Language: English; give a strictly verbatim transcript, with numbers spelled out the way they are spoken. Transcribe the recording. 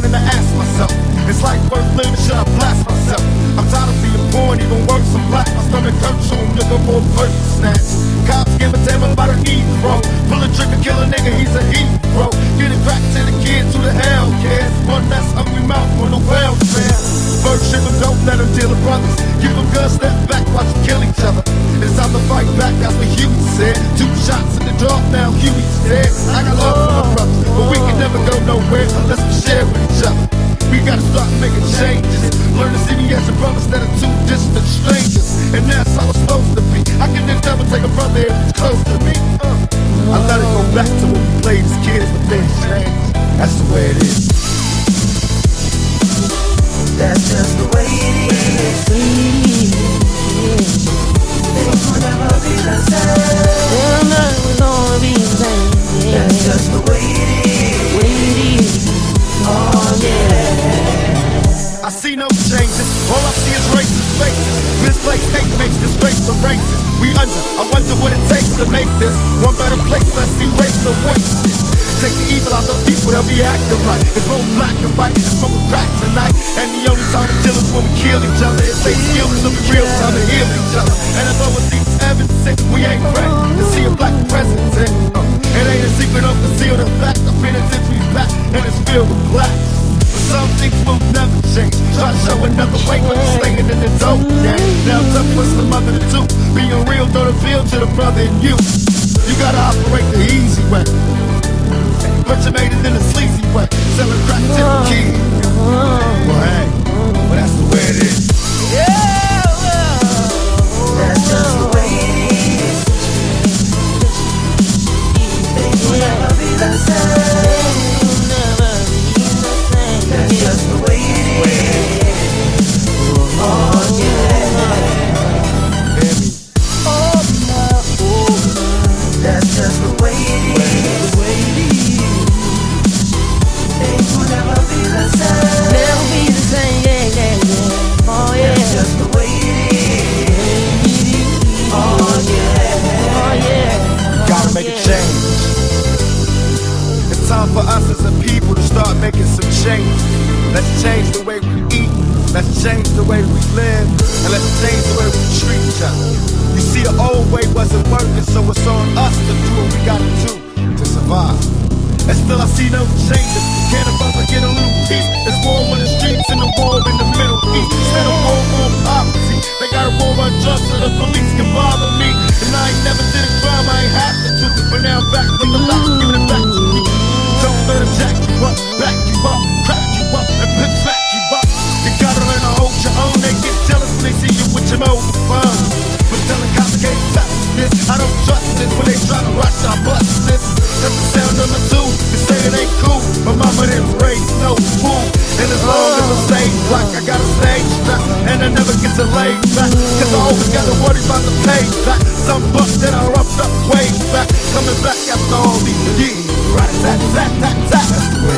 beginning to ask myself, is life worth living? Should I blast myself? I'm tired of being born, even worse, I'm black. My stomach hurts, so I'm looking for a person snatch. Cops give a damn about a Negro. Pull a trigger, kill a nigga, he's a hero. Get it back to the kids, who the hell cares? One less hungry mouth on the welfare. First ship them, don't let them deal with brothers. Give them guns, step back, watch them kill each other. It's time to fight back, that's what Huey said. Two shots in the dark, now Huey's dead. I got love for my brothers, but we can never go nowhere unless we share with each other. We gotta start making changes. Learn to see me as a brother instead of two distant strangers. And that's how it's supposed to be. I can never take a brother if he's close to me. uh. I let it go back to when we played as kids, but things change. That's the way it is. That's just the way it is. Things will never be the same. They'll never gonna be the same. Yeah. That's just the way it is. Way it is. Oh yeah. I see no changes. All I see is racist faces. Misplaced hate makes this race a racist. We under. I wonder what it takes to make this one better place. Let's erase the wasted. Take the evil out of people, they'll be acting right. It's both black and white, it's smoke crack tonight. And the only time to kill is when we kill each other. It takes skills to be real time to heal each other. And as always seems evident, we ain't ready to see a black president. Uh, it ain't a secret of conceal the fact. The penitentiary's back and it's filled with blacks. But some things will never change. Try to show another way, but you're staying in the dope game. Now tough what's the mother to do. Being real don't appeal to the brother in you. You gotta operate the easy way. But you made it in a sleazy way, selling crack to the kids. Well, hey, well, that's the way it is. Yeah, well, that's just the way it is. Things will never be the same. That's just the way it is. Oh yeah. oh, my, oh, that's just the way it is. the way it is. Things will never be the same. Never be the same, yeah, yeah, yeah. Oh yeah. That's just the way it is. Oh yeah. Oh yeah. Gotta make a change. It's time for us as a people to start making some change. Let's change the way we eat. Let's change the way we live. And let's change the way we treat each other. You see, the old way wasn't working, so it's on us to do what we gotta do to survive. And still I see no changes. Can't a brother get a little peace? It's war on the streets and a war in the Middle East. Instead of war on poverty, they got a war on drugs so the police can bother me. And I ain't never did a crime, I ain't had to do it. But now I'm back from the locks, giving it back to me. Don't let them jack you up, back you up, crack you up, and pimp back you up. You gotta learn to hold your own. They get jealous when they see you with your mobile phone. But telling complicated facts this, I don't trust this when they try to rush our bust this. That's the sound number two. They say it ain't cool. My mama didn't raise no fool. And as long as I stay black, I gotta stay strapped. And I never get to lay back. Cause I always gotta worry about the payback. Some bucks that I roughed up way back. Coming back after all these years. Right, that, that, that, that.